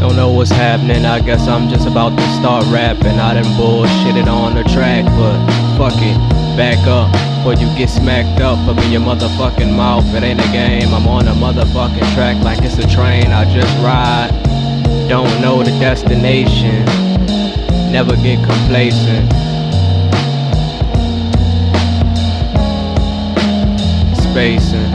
Don't know what's happening, I guess I'm just about to start rapping. I done bullshitted on the track, but fuck it, back up before you get smacked up up in your motherfucking mouth. It ain't a game, I'm on a motherfucking track like it's a train. I just ride, don't know the destination, never get complacent. Spacing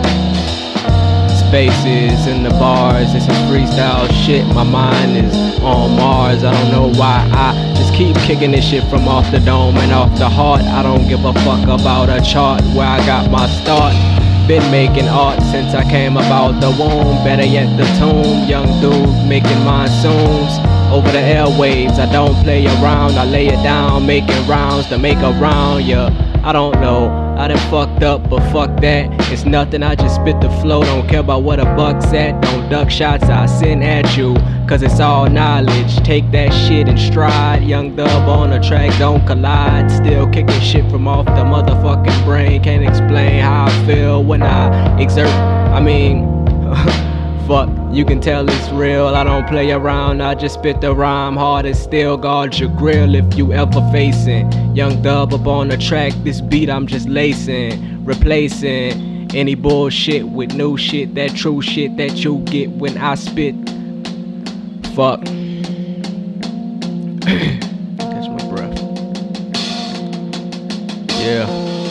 spaces in the bars, this is freestyle shit. My mind is on Mars, I don't know why I just keep kicking this shit from off the dome and off the heart. I don't give a fuck about a chart where I got my start. Been making art since I came about the womb, better yet the tomb. Young dude making monsoons over the airwaves. I don't play around, I lay it down, making rounds to make a round. Yeah, I don't know, I done fucked up, but fuck that. It's nothing, I just spit the flow. Don't care about what a buck's at. Don't duck shots I send at you, cause it's all knowledge. Take that shit in stride. Young Dub on the track, don't collide. Still kicking shit from off the motherfucking brain. Can't explain how I feel when I exert. I mean, fuck, you can tell it's real. I don't play around, I just spit the rhyme hard as steel. Guard your grill if you ever facing. Young Dub up on the track, this beat I'm just lacing, replacing any bullshit with new shit. That true shit that you get when I spit. Fuck. Catch my breath. Yeah.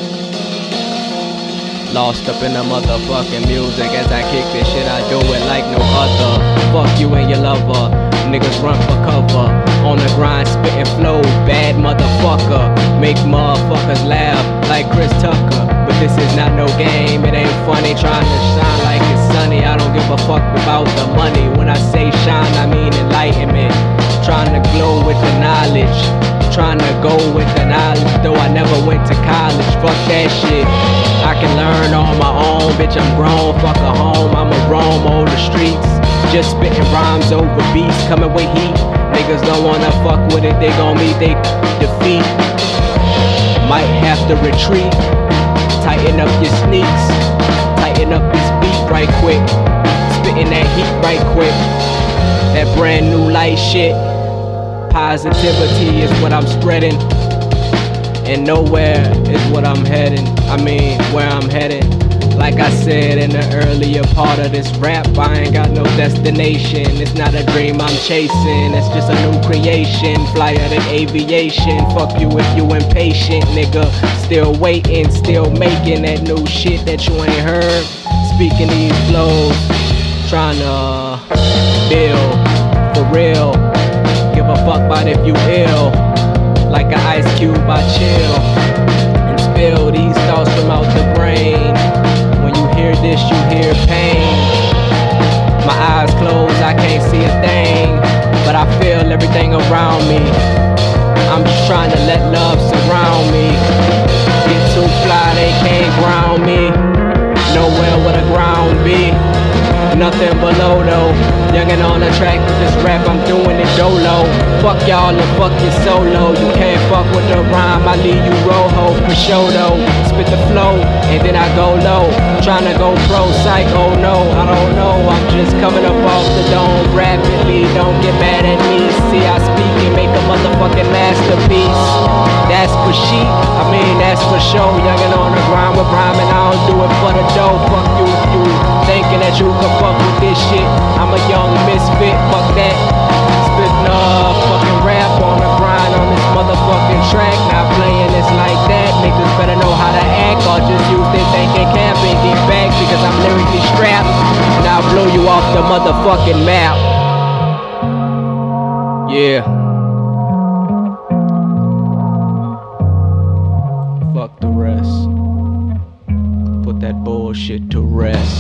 Lost up in the motherfucking music as I kick this shit, I do it like no other. Fuck you and your lover, niggas run for cover. On the grind, spitting flow, bad motherfucker. Make motherfuckers laugh like Chris Tucker. But this is not no game, it ain't funny. Trying to shine like it's sunny, I don't give a fuck about the money. When I say shine, I mean enlightenment. Trying to glow with the knowledge, trying to go with the knowledge. Though I never went to college, fuck that shit. I can learn on my own, bitch I'm grown, fuck a home, I'ma roam all the streets. Just spitting rhymes over beats, coming with heat. Niggas don't wanna fuck with it, they gon' meet they defeat. Might have to retreat, tighten up your sneaks, tighten up this beat right quick. Spitting that heat right quick, that brand new light shit. Positivity is what I'm spreading, and nowhere is what I'm heading. I mean, where I'm headed. Like I said in the earlier part of this rap, I ain't got no destination. It's not a dream I'm chasing, it's just a new creation. Flyer than aviation, fuck you if you impatient, nigga. Still waiting, still making that new shit that you ain't heard. Speaking these flows, trying to build for real. Give a fuck about if you ill. Like an ice cube, I chill and spill these thoughts from out the brain. When you hear this, you hear pain. My eyes closed, I can't see a thing, but I feel everything around me. I'm just trying to let love surround me. Get too fly, they can't ground me. Nowhere where the ground be. Nothing below though. Youngin' on the track with this rap, I'm doing it dolo. Fuck y'all and fuck your solo. You can't fuck with the rhyme, I leave you rojo for show though. Spit the flow and then I go low. Tryna go pro, psycho, no, I don't know. I'm just coming up off the dome rapidly. Don't get mad at me. See I speak and make a motherfucking masterpiece. That's for sheep, I mean that's for show. Youngin' on the grind with rhyme and I don't do it for the dough. Fuck you if you thinking that you can fuck with this shit. I'm a young misfit, fuck that. Spitting fucking rap on the grind on this motherfucking track. Not playing this like that. Niggas better know how to act or just use their thinking cap and get back because I'm lyrically strapped. And I'll blow you off the motherfucking map. Yeah. Fuck the rest. Put that bullshit to rest.